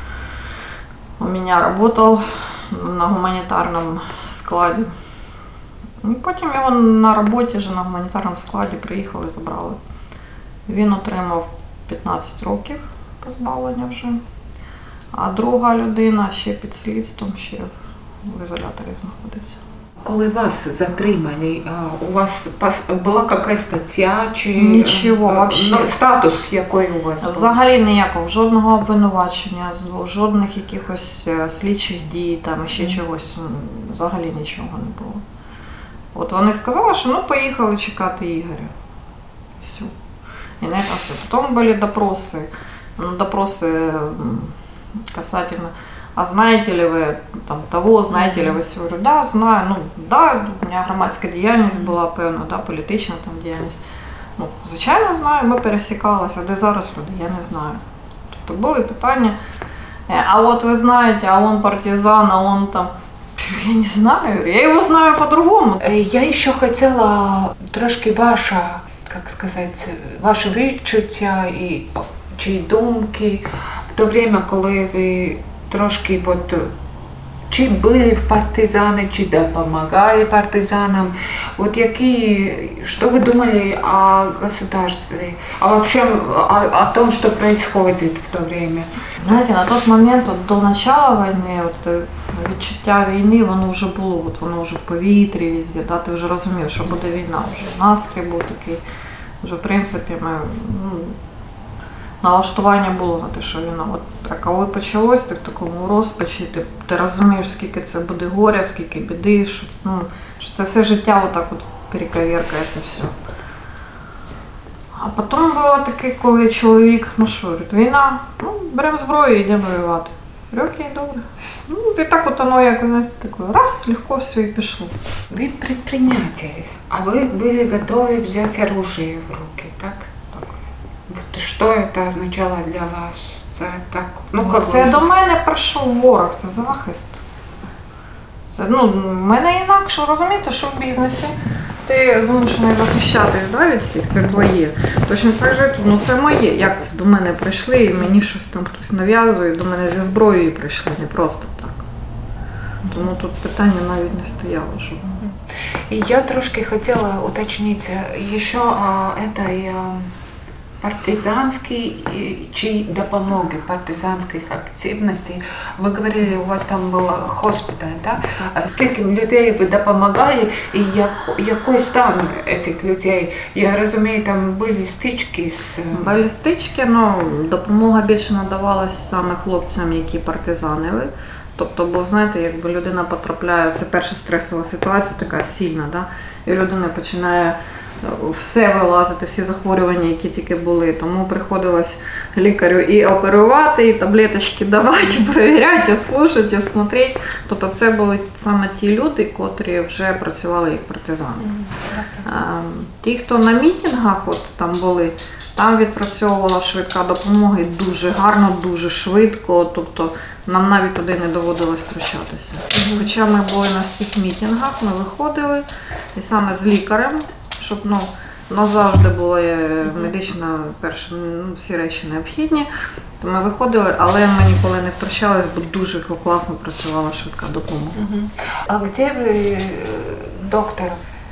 у меня работал на гуманитарном складе. І потім його на роботі вже на гуманітарному складі приїхали і забрали. Він отримав 15 років позбавлення вже. А друга людина ще під слідством, ще в ізоляторі знаходиться. Коли вас затримали, у вас була якась стаття чи Нічого, взагалі. Статус який у вас був? Взагалі ніякого, жодного обвинувачення, жодних якихось слідчих дій, там ще чогось, взагалі нічого не було. От вони сказали, що ну поїхали чекати Ігоря. Все. І на этом все. Потом были допросы. Допросы касательно, а знаете ли вы там того, знаете ли ви все? Говорю, да, знаю. Ну, да, у мене громадська діяльність була певна, да, політична там діяльність. Ну, звичайно, знаю, ми пересікалися, де зараз люди, я не знаю. Тобто були питання, а от ви знаєте, а он партизан, а он там... Я не знаю, я его знаю по-другому. Я еще хотела трошки как сказать, ваші відчуття і чи думки в то время, коли ви трошки вот чи були в партизани, чи допомагали партизанам, вот что вы думали о государстве, а вообще о том, что происходит в то время? Знаєте, на той момент, от, до начала війни, от, відчуття війни, воно вже було, от, воно вже в повітрі везде, да, ти вже розумів, що буде війна, вже настрій був такий, вже в принципі ми, налаштування було на те, що війна. От, а коли почалось, ти в такому розпачі, ти розумієш, скільки це буде горя, скільки біди, що це все життя отак от перековеркається все. А потім було таке, коли чоловік, ну що, говорить, війна, ну беремо зброю і йдемо воювати. Говорю, окей, добре. Ну і так от воно як, знаєте, таке, раз, легко все і пішло. Вы предприниматель, а вы были готовы взять оружие в руки, так? Вот что это означало для вас? Це так, Це до мене прийшов ворог, це захист. Це, в мене інакше, розумієте, що в бізнесі ти змушений захищатись, да, від всіх, це твоє. Точно так же тут, це моє. Як це до мене прийшли і мені щось там хтось нав'язує, до мене зі зброєю прийшли, не просто так. Тому тут питання навіть не стояло. И я трошки хотела уточнить еще этой партизанской чи допомоги партизанских активностей. Ви говорили, у вас там був госпіталь, так? Скільким людей ви допомагали і який стан цих людей? Я розумію, там були стички з... Були стички, але допомога більше надавалась саме хлопцям, які партизанили. Тобто, бо, знаєте, якби людина потрапляє, це перша стресова ситуація, така сильна, да? І людина починає все вилазити, всі захворювання, які тільки були. Тому приходилось лікарю і оперувати, і таблеточки давати, перевіряти, і слухати, і смотрети. Тобто це були саме ті люди, котрі вже працювали як партизани. Ті, хто на мітингах от там були, там відпрацьовувала швидка допомога і дуже гарно, дуже швидко. Тобто нам навіть туди не доводилось втручатися. Хоча ми були на всіх мітингах, ми виходили і саме з лікарем, щоб завжди була медична, всі речі необхідні, то ми виходили, але ми ніколи не втручались, бо дуже класно працювала швидка допомога. А де ви докторів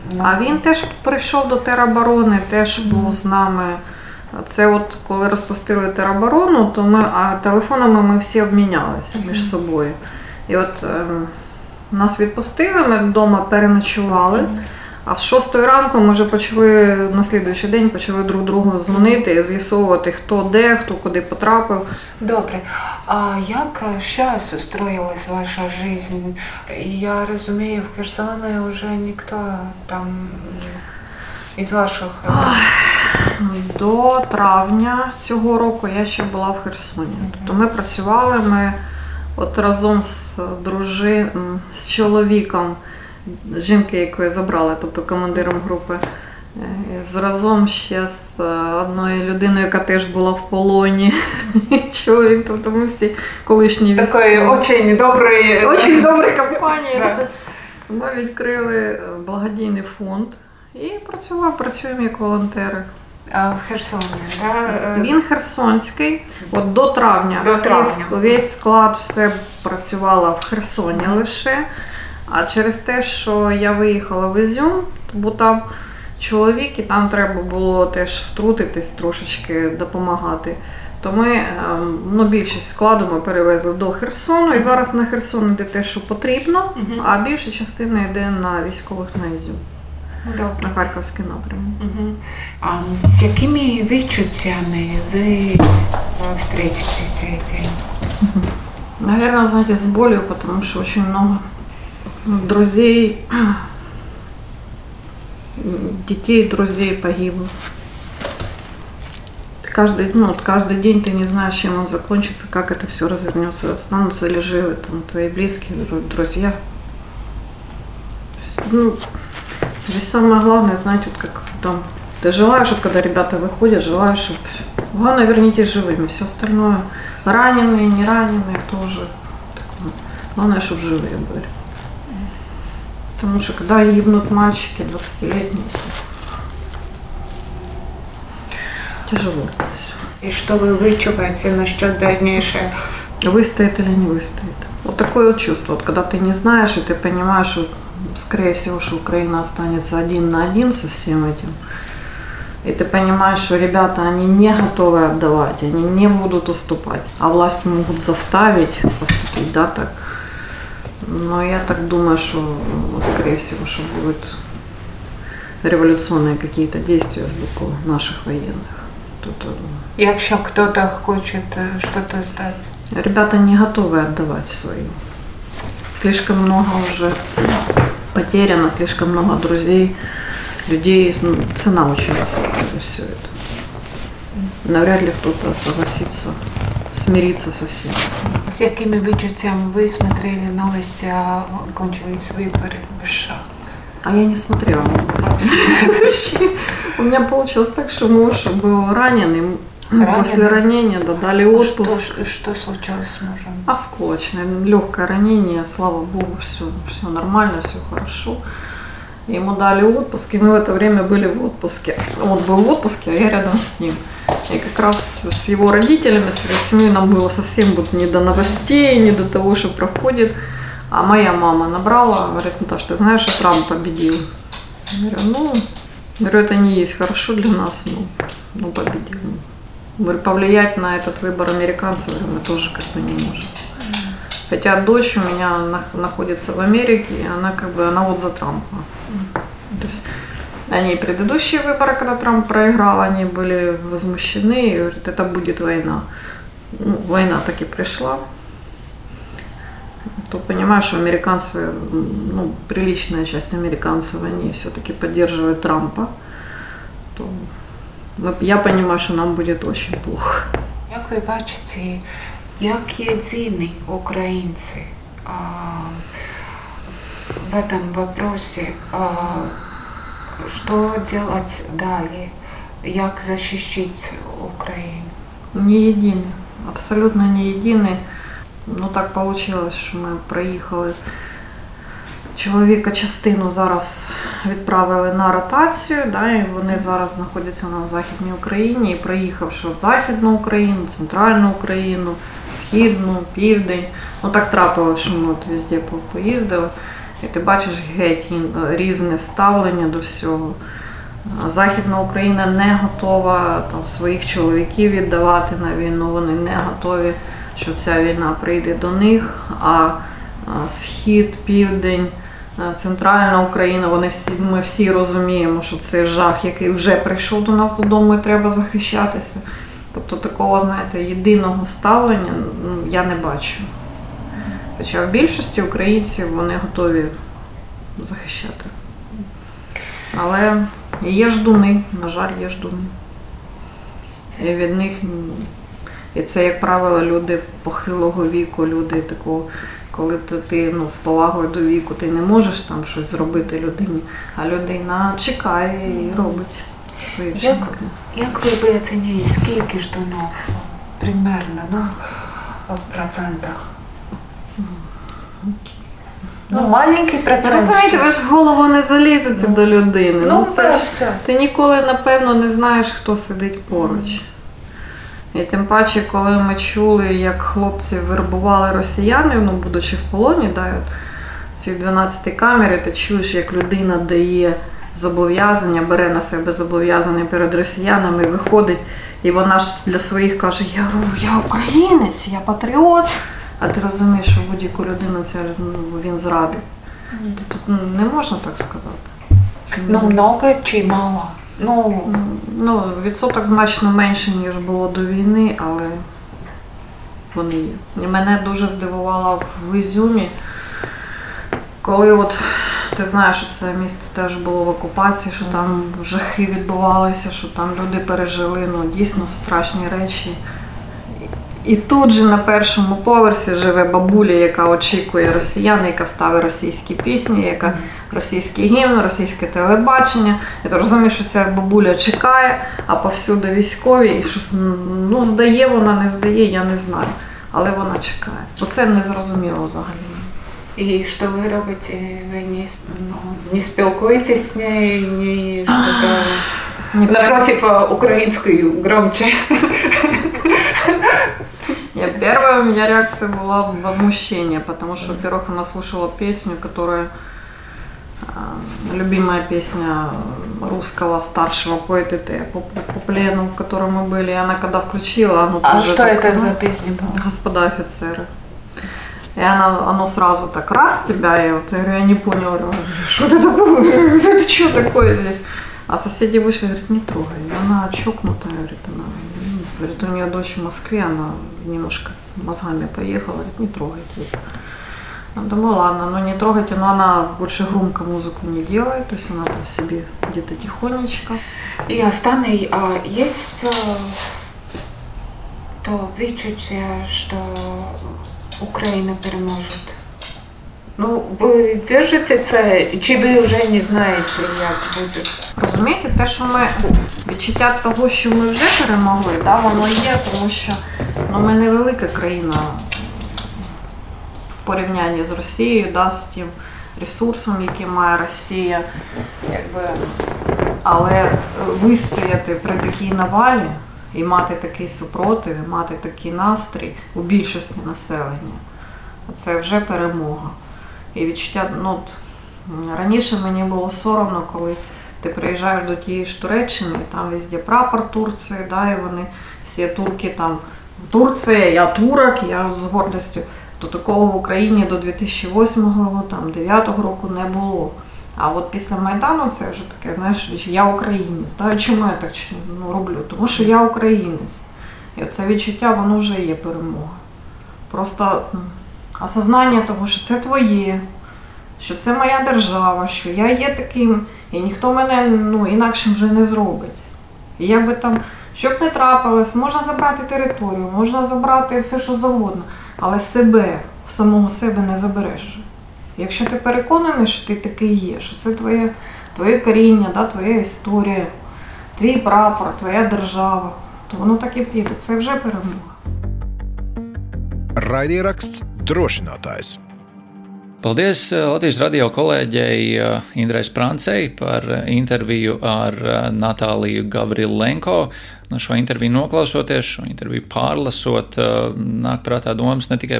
А він теж прийшов до тероборони, теж був з нами. Це от коли розпустили тероборону, то телефонами ми всі обмінялися між собою. І от нас відпустили, ми вдома переночували. А з 6 ранку ми вже почали, на слідуючий день почали друг другу дзвонити, з'ясовувати, хто де, хто куди потрапив. Добре. А як зараз устроїлась ваша життя? Я розумію, в Херсоні вже ніхто там із ваших... До травня цього року я ще була в Херсоні. Тобто ми працювали, ми от разом з чоловіком, жінки, якої забрали, тобто командиром групи, разом ще з одною людиною, яка теж була в полоні. Чоловік, тобто ми всі колишні військові. Такої дуже доброї компанії. Ми відкрили благодійний фонд і працюємо як волонтери. А в Херсоні, да? Він херсонський. От до травня весь склад все працювало в Херсоні лише. А через те, що я виїхала в Ізюм, бо там чоловік, і там треба було теж втрутитись, трошечки допомагати, то ми більшість складу ми перевезли до Херсону. І зараз на Херсон йде те, що потрібно, а більша частина йде на військових на Ізюм. Добре. На Харківський напрямок. А з якими відчуттями ви встретите цей день? Наверное, знаете, с болью, потому что очень много друзей, детей, друзей погибло. Каждый день ты не знаешь, чем он закончится, как это все развернется, останутся ли живы там, твои близкие, друзья. Здесь самое главное, знаете, вот как там, ты желаешь, вот когда ребята выходят, желаешь, чтобы, главное, вернитесь живыми, все остальное, раненые, не раненые, тоже такое. Главное, чтобы живые были. Потому что когда гибнут мальчики 20-летние, тяжело это все. И что вы вычуваете насчет дальнейшего? Выстоит или не выстоит. Вот такое вот чувство, вот когда ты не знаешь, и ты понимаешь, что, скорее всего, что Украина останется 1 на 1 со всем этим. И ты понимаешь, что ребята, они не готовы отдавать, они не будут уступать, а власть могут заставить поступить, да, так. Но я так думаю, что, скорее всего, что будут революционные какие-то действия с боку наших военных. Якщо кто-то хочет что-то сдать? Ребята не готовы отдавать свою. Слишком много уже потеряно, слишком много друзей, людей. Цена очень высокая за все это. Навряд ли кто-то согласится смириться со всем. С какими відчуттями вы смотрели новости, а кончились выборы в США? А я не смотрела новости. У меня получилось так, что муж был раненый. После ранения дали отпуск. Что случилось с мужем? Осколочное, легкое ранение, слава богу, все нормально, все хорошо. Ему дали отпуск, и мы в это время были в отпуске. Он был в отпуске, а я рядом с ним. И как раз с его родителями, с его семьей нам было совсем не до новостей, не до того, что проходит. А моя мама набрала, говорит: Наташа, ты знаешь, что Трамп победил? Я говорю, это не есть хорошо для нас, но победил. Говорю, повлиять на этот выбор американцев мы тоже как бы не можем. Хотя дочь у меня находится в Америке, и она вот за Трампа. То есть они предыдущие выборы, когда Трамп проиграл, они были возмущены и говорят, это будет война. Война таки пришла. То понимаешь, что американцы, приличная часть американцев, они все-таки поддерживают Трампа. То я понимаю, что нам будет очень плохо. Як ви бачите, як єдині українці в этом вопросе, что делать далее, як защищать Украину? Не едины, абсолютно не едины. Так получилось, що ми проїхали. Чоловіка частину зараз відправили на ротацію, і вони зараз знаходяться на Західній Україні. І проїхавши Західну Україну, Центральну Україну, Східну, Південь. Так трапилось, що ми везде поїздили. І ти бачиш геть різне ставлення до всього. Західна Україна не готова там своїх чоловіків віддавати на війну, вони не готові, що ця війна прийде до них, а Схід, Південь, Центральна Україна, ми всі розуміємо, що це жах, який вже прийшов до нас додому і треба захищатися. Тобто такого, знаєте, єдиного ставлення я не бачу. Хоча в більшості українців вони готові захищати. Але є ждуни, на жаль, є ждуни. І від них, і це, як правило, люди похилого віку, люди такого, коли ти з повагою до віку, ти не можеш там щось зробити людині, а людина чекає і робить свої вчинки. Як ви оцінюєте, скільки ждунів примерно, в процентах? Маленький процент. Розумієте, ви ж в голову не залізете до людини. Це ж, ти ніколи, напевно, не знаєш, хто сидить поруч. І тим паче, коли ми чули, як хлопців вербували росіяни, будучи в полоні, ці 12 камери, ти чуєш, як людина дає зобов'язання, бере на себе зобов'язання перед росіянами, виходить, і вона ж для своїх каже, я українець, я патріот. А ти розумієш, що будь-яку людину він зрадив. Тобто не можна так сказати. Много чи мало? Відсоток значно менше, ніж було до війни, але вони є. І мене дуже здивувало в Ізюмі, коли ти знаєш, що це місто теж було в окупації, що там жахи відбувалися, що там люди пережили дійсно страшні речі. І тут же на першому поверсі живе бабуля, яка очікує росіян, яка ставить російські пісні, яка російський гімн, російське телебачення. І ти розумієш, що ця бабуля чекає, а повсюди військові. І щось, здає вона, не здає, я не знаю. Але вона чекає. Оце не зрозуміло взагалі. І що ви робите? Ви не спілкуєтесь з нею, напротив української громче? Первая у меня реакция была возмущение, потому что, во-первых, она слушала песню, которая любимая песня русского старшего поэта по плену, в котором мы были. И она когда включила, что так, это за песня была? «Господа офицеры». И оно сразу так раз тебя, и я говорю, я не поняла, что это такое, это что такое здесь? А соседи вышли, говорят, не трогай, она чокнутая, говорит, у нее дочь в Москве, она немножко мозгами поехала, говорит, не трогайте. Думаю, ладно, не трогайте, но она больше громко музыку не делает, то есть она там себе где-то тихонечко. И останній, есть то відчуття, що Україна переможе? Ви держите це, чи ви вже не знаєте, як буде? Розумієте, те, що відчуття того, що ми вже перемогли, воно є, тому що ми невелика країна в порівнянні з Росією, з тим ресурсом, який має Росія. Але вистояти при такій навалі і мати такий супротив, і мати такий настрій у більшості населення, це вже перемога. І відчуття, раніше мені було соромно, коли ти приїжджаєш до тієї ж Туреччини, і там везде прапор Турції, і вони всі турки там, Турція, я турок, я з гордістю. То такого в Україні до 2008-2009 року не було. А от після Майдану це вже таке, знаєш, я українець. Чому я так роблю? Тому що я українець. І це відчуття, воно вже є перемога. Просто осознання того, що це твоє, що це моя держава, що я є таким, і ніхто мене інакшим вже не зробить. І як би там, що б не трапилось, можна забрати територію, можна забрати все, що завгодно, але самого себе не забереш вже. Якщо ти переконаний, що ти такий є, що це твоє коріння, твоя історія, твій прапор, твоя держава, то воно так і піде. Це вже перемога. Raidieraksts Drošinātājs. Paldies Latvijas radio kolēģei Indrai Sprancei par interviju ar Natāliju Gavrilenko. Šo interviju noklausoties, šo interviju pārlasot, nāk prātā domas ne tikai par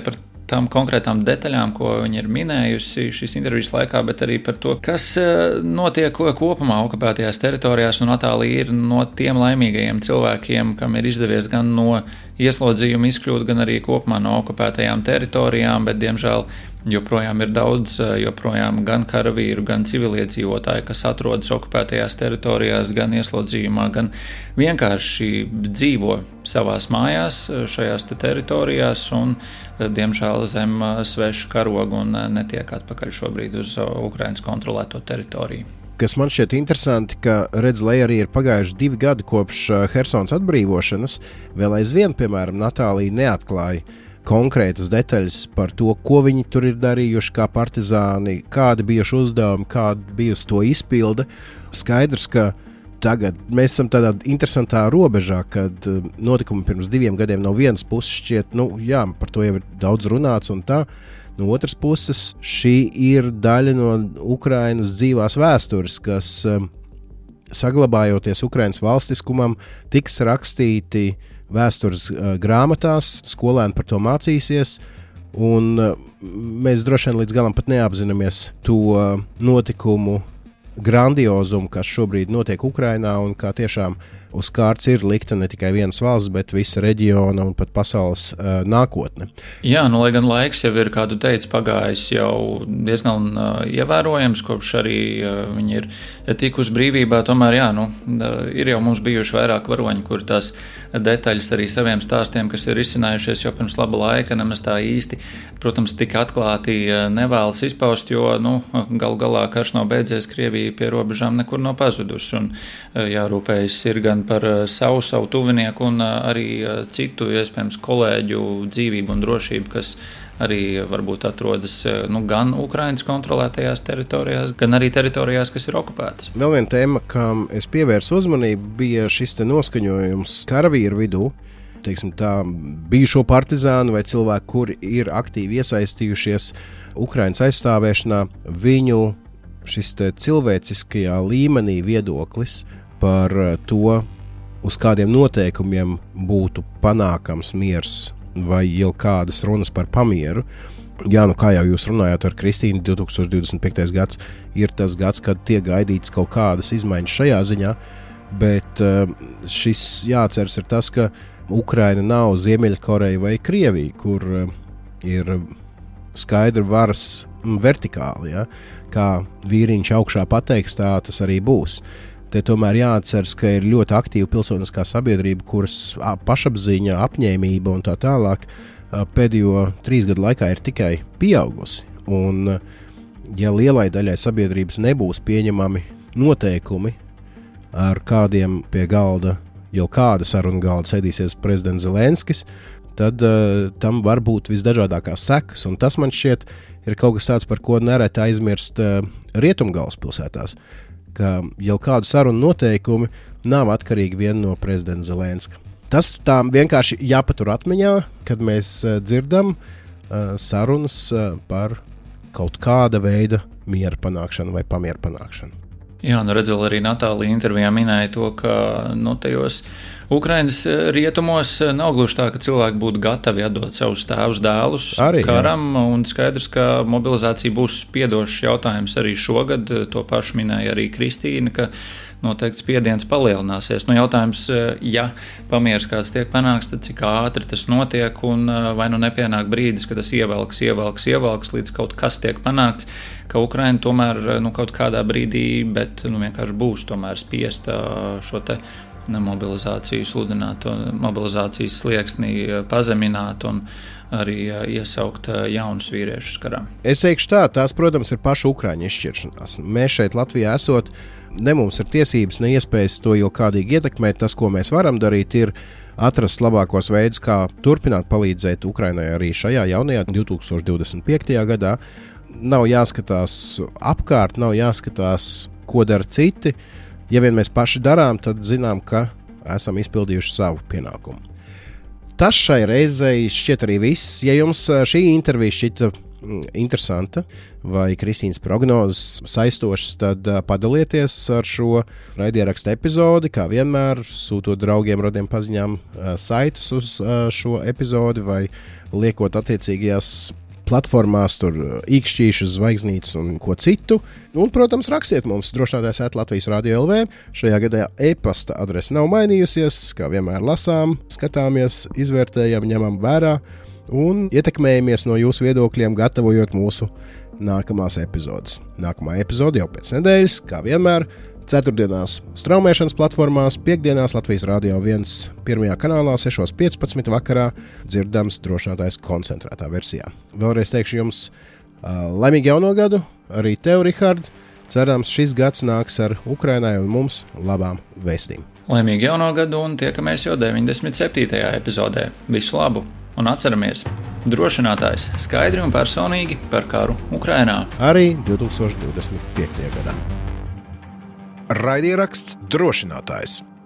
tām konkrētām detaļām, ko viņa ir minējusi šīs intervijas laikā, bet arī par to, kas notiek kopumā okupētajās teritorijās. Un Natālija ir no tiem laimīgajiem cilvēkiem, kam ir izdevies gan no ieslodzījuma izkļūt, gan arī kopumā no okupētajām teritorijām, bet, diemžēl, joprojām ir daudz, joprojām gan karavīru, gan civiliedzīvotāji, kas atrodas okupētajās teritorijās, gan ieslodzījumā, gan vienkārši dzīvo savās mājās šajās teritorijās un, diemžēl, zem sveša karoga un netiek atpakaļ šobrīd uz Ukrainas kontrolēto teritoriju. Kas man šķiet interesanti, ka, redz, lai arī ir pagājuši 2 gadi kopš Hersons atbrīvošanas, vēl aizvien, piemēram, Natālija neatklāja konkrētas detaļas par to, ko viņi tur ir darījuši kā partizāni, kādi bijuši uzdevumi, kāda bijusi to izpilde. Skaidrs, ka tagad mēs esam tādā interesantā robežā, kad notikumi pirms 2 gadiem no vienas puses šķiet, jā, par to jau ir daudz runāts un tā. No otras puses, šī ir daļa no Ukrainas dzīvās vēstures, kas, saglabājoties Ukrainas valstiskumam, tiks rakstīti vēstures grāmatās, skolēni par to mācīsies, un mēs droši vien līdz galam pat neapzināmies to notikumu grandiozumu, kas šobrīd notiek Ukrainā, un kā tiešām uz kārts ir likta ne tikai vienas valsts, bet visa reģiona un pat pasaules nākotne. Jā, lai gan laiks jau ir, kā tu teici, pagājis jau diezgan ievērojams, kopš arī viņi ir tikusi brīvībā, tomēr ir jau mums bijuši vairāk varoņi, kur tās detaļas arī saviem stāstiem, kas ir izcinājušies jau pirms laba laika, nemaz tā īsti, protams, tik atklāti nevēlas izpaust, jo galu galā karš nav beidzies, Krievija pie robežām nekur nav pazudusi, un jārūpējas ir gan par savu tuvinieku un arī citu, iespējams, kolēģu dzīvību un drošību, kas arī varbūt atrodas gan Ukrainas kontrolētajās teritorijās, gan arī teritorijās, kas ir okupētas. Vēl viena tēma, kam es pievērsu uzmanību, bija šis karavīru karavīru vidū, teiksim tā, bijušo partizānu vai cilvēku, kuri ir aktīvi iesaistījušies Ukrainas aizstāvēšanā, viņu šis cilvēciskajā līmenī viedoklis par to, uz kādiem noteikumiem būtu panākams miers vai jau kādas runas par pamieru. Jā, kā jau jūs runājāt ar Kristīnu, 2025. gads ir tas gads, kad tiek gaidīts kaut kādas izmaiņas šajā ziņā, bet šis jāatceras ir tas, ka Ukraina nav Ziemeļkoreja vai Krievija, kur ir skaidra varas vertikāli, ja? Kā vīriņš augšā pateiks, tā tas arī būs. Te tomēr jāatceras, ka ir ļoti aktīva pilsoniskā sabiedrība, kuras pašapziņa, apņēmība un tā tālāk pēdējo 3 gadu laikā ir tikai pieaugusi. Un, ja lielai daļai sabiedrības nebūs pieņemami noteikumi, ar kādiem pie galda, jau kāda saruna galda sēdīsies prezidents Zelenskis, tad tam var būt visdažādākās sekas. Un tas man šķiet ir kaut kas tāds, par ko nereti aizmirst Rietumgalvaspilsētās. Ka jau kādu sarunu noteikumi nav atkarīgi vien no prezidenta Zelenska. Tas tā vienkārši jāpatur atmiņā, kad mēs dzirdam sarunas par kaut kāda veida miera panākšanu vai pamiera panākšanu. Jā, redzēju, arī Natālija intervijā minēja to, ka tajos Ukrainas rietumos nav gluži tā, ka cilvēki būtu gatavi atdot savus tēvus dēlus arī, karam, un skaidrs, ka mobilizācija būs spiedošs jautājums arī šogad. To pašu minēja arī Kristīna, ka noteikti spiediens palielināsies. Jautājums, ja pamieris kāds tiek panāks, tad cik ātri tas notiek, un vai nepienāk brīdis, kad tas ievelks, līdz kaut kas tiek panākts, ka Ukraina tomēr kaut kādā brīdī, bet vienkārši būs tomēr spiesta šo te mobilizāciju sludināt, mobilizācijas slieksnī pazemināt un arī iesaukt jaunus vīriešus karā. Es teikšu tā, tās, protams, ir pašu Ukraiņu izšķiršanās. Mēs šeit Latvijā esot, ne mums ir tiesības, ne iespējas to jau kādīgi ietekmēt. Tas, ko mēs varam darīt, ir atrast labākos veidus, kā turpināt palīdzēt Ukrainai arī šajā jaunajā 2025. gadā. Nav jāskatās apkārt, nav jāskatās, ko dara citi. Ja vien mēs paši darām, tad zinām, ka esam izpildījuši savu pienākumu. Tas šai reizei šķiet arī viss. Ja jums šī intervija šķita interesanta vai Kristīnas prognozes saistošas, tad padalieties ar šo raidierakstu epizodi, kā vienmēr sūtot draugiem, radiem paziņām saitus uz šo epizodi vai liekot attiecīgajās platformās, tur īkšķīšas, zvaigznītes un ko citu. Un, protams, rakstiet mums drošinātājs @Latvijas Radio LV. Šajā gadā e-pasta adrese nav mainījusies, kā vienmēr lasām, skatāmies, izvērtējam, ņemam vērā un ietekmējamies no jūsu viedokļiem, gatavojot mūsu nākamās epizodes. Nākamā epizode jau pēc nedēļas, kā vienmēr, ceturtdienās straumēšanas platformās, piekdienās Latvijas Rādio 1 pirmajā kanālā 6:15 vakarā dzirdams drošinātājs koncentrētā versijā. Vēlreiz teikšu jums laimīgu jauno gadu, arī tev, Rihard. Cerams, šis gads nāks ar Ukrainai un mums labām vēstīm. Laimīgu jauno gadu un tiekamies jau 97. epizodē. Visu labu! Un atceramies, drošinātājs skaidri un personīgi par karu Ukrainā. Arī 2025. gadā. Raidieraksts drošinātājs.